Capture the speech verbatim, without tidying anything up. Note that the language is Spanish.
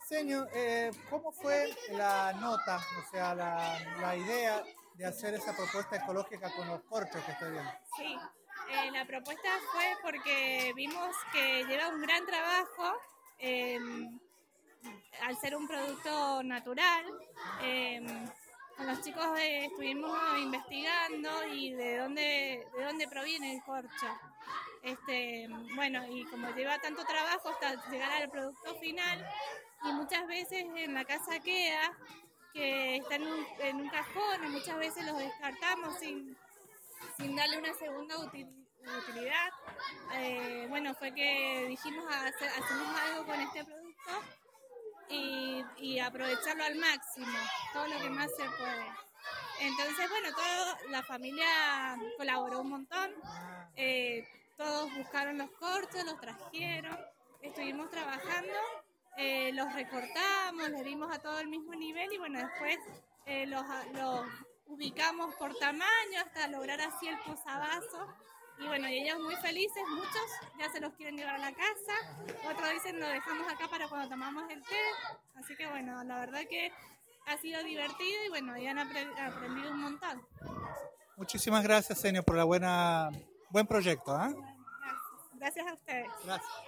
Señor, eh, ¿cómo fue la nota, o sea, la, la idea de hacer esa propuesta ecológica con los corchos que estoy viendo? Sí, eh, la propuesta fue porque vimos que lleva un gran trabajo eh, al ser un producto natural. Eh, con los chicos eh, estuvimos investigando y de dónde, de dónde proviene el corcho. Este, bueno, y como lleva tanto trabajo hasta llegar al producto final, y muchas veces en la casa queda que está en un, en un cajón y muchas veces los descartamos sin, sin darle una segunda util, utilidad. Eh, bueno, fue que dijimos hacer, hacemos algo con este producto y, y aprovecharlo al máximo, todo lo que más se puede. Entonces, bueno, toda la familia colaboró un montón, eh, todos buscaron los cortes, los trajeron, estuvimos trabajando, eh, los recortamos, les dimos a todo el mismo nivel y bueno, después eh, los, los ubicamos por tamaño hasta lograr así el posavasos. Y bueno, y ellos muy felices, muchos ya se los quieren llevar a la casa, otros dicen lo dejamos acá para cuando tomamos el té, así que bueno, la verdad que ha sido divertido y bueno, ya han apre- aprendido un montón. Muchísimas gracias, señor, por la buena buen proyecto. ¿eh? Gracias. Gracias a ustedes. Gracias.